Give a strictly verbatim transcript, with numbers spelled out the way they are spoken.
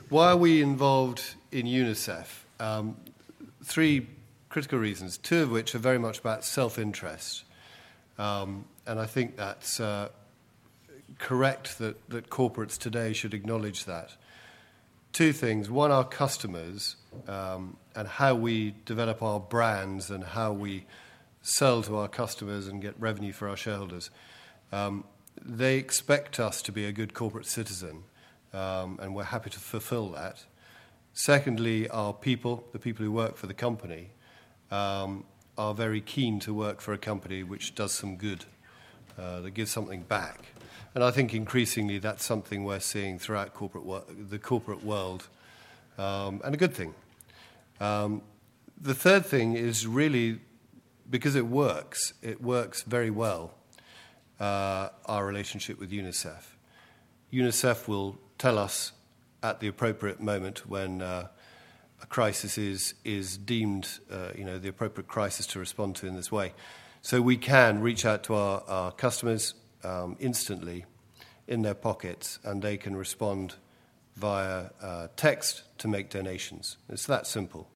Why are we involved in UNICEF? Um, three critical reasons, two of which are very much about self-interest. Um, and I think that's uh, correct that, that corporates today should acknowledge that. Two things. One, our customers um, and how we develop our brands and how we sell to our customers and get revenue for our shareholders. Um, they expect us to be a good corporate citizen, um, and we're happy to fulfill that. Secondly, our people, the people who work for the company, um, are very keen to work for a company which does some good, uh, that gives something back. And I think increasingly that's something we're seeing throughout corporate wor- the corporate world, um, and a good thing. Um, the third thing is really, because it works, it works very well, uh, our relationship with UNICEF. UNICEF will tell us at the appropriate moment when uh, a crisis is, is deemed, uh, you know, the appropriate crisis to respond to in this way. So we can reach out to our, our customers um, instantly in their pockets, and they can respond via uh, text to make donations. It's that simple.